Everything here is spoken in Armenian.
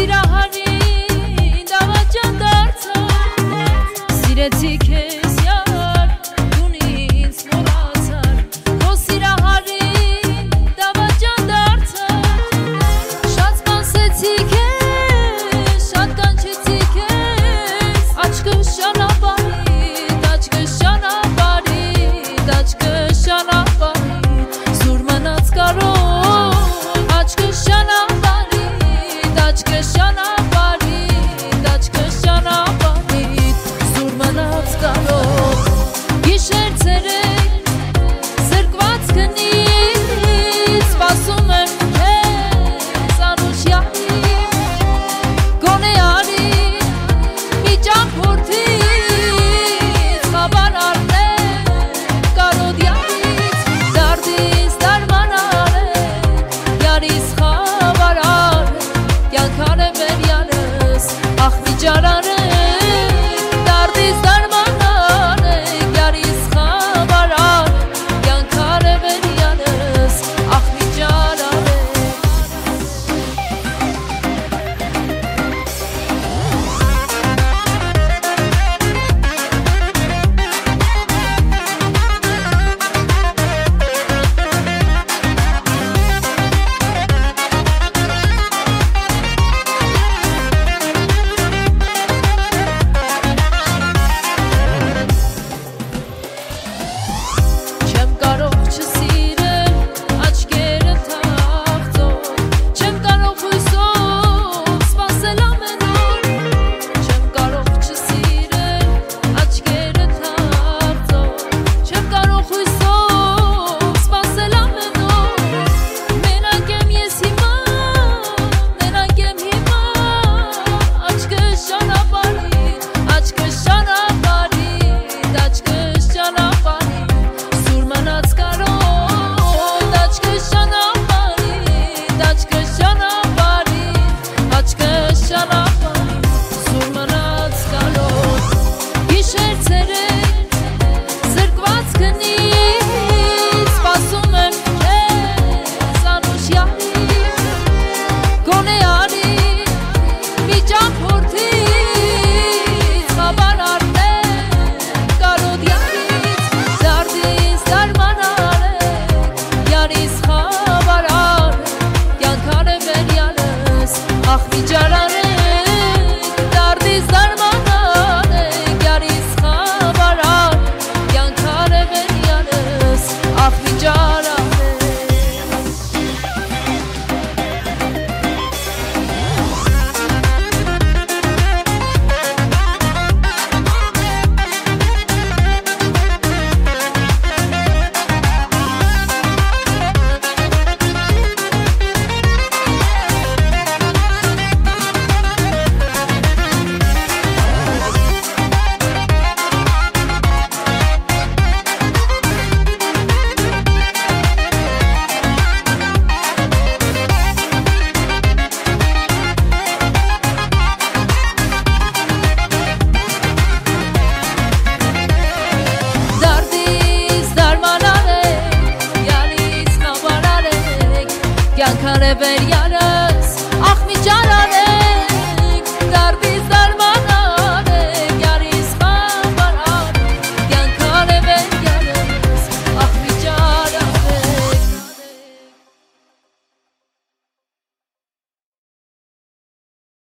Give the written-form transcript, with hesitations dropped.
սիրահարին դավաճան դարձա սիրեցի քեզ յար դուն ինձ մոռացար քո սիրահարին դավաճան դարձա շատ սպասեցի քեզ շատ կանչեցի քեզ աչքը շանապարիդ աչքը շանապարիդ աչքը շանապարիդ զուր մնաց կարոտ աչքը շանապարիդ աչքը շանապարիդ աչքը շանապարիդ զուր մնաց կարոտ գիշեր ցերեկ զրկված քնից սպասում եմ քեզ անուշյալի գոնե արի մի ճամփորդից խաբար առնեմ կարոդյալից դարդից դարմանալեք յարիս խաբար առնեմ կյանքան է մեր յարս աղվիճար արեք դարդից դարմանալեք յարիս խաբար առնեմ կյանքան է մեր յարս աղվիճար արեք Չեմ կարող չսիրել աչքերը թաղծով Չեմ կարող հույսով սպասել ամեն օր Չեմ կարող չսիրել աչքերը թաղծով Չեմ կարող հույսով սպասել ամեն օր Մենակ եմ ես հիմա մենակ եմ հիմա աչքը շանապարիդ աչքը շանապարիդ աչքը շանապարիդ զուր մնաց կարոտ աչքը շանապարիդ աչքը շանապարիդ աչքը շանապարիդ զուր մնաց կարոտ գիշեր ցերեկ զրկված քնից սպասում եմ քեզ անուշյալի գոնե արի մի ճամփորդից խաբար առնեմ կարոդյալից դարդից դարմանալեք յարիս խաբար առնեմ կյանքան է մեր յարս աղվիճար արեք դարդից դարմանալեք յարիս խաբար առնեմ կյանքան է մեր յարս աղվիճար արեք Դարդից դարմանալեք յարիս խաբար առեք կյանքան է մեր